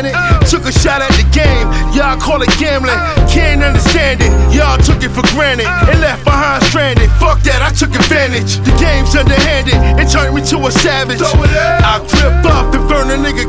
planet. Took a shot at the game, y'all call it gambling. Can't understand it, y'all took it for granted and left behind stranded. Fuck that, I took advantage. The game's underhanded, it turned me to a savage. I gripped off and burned a nigga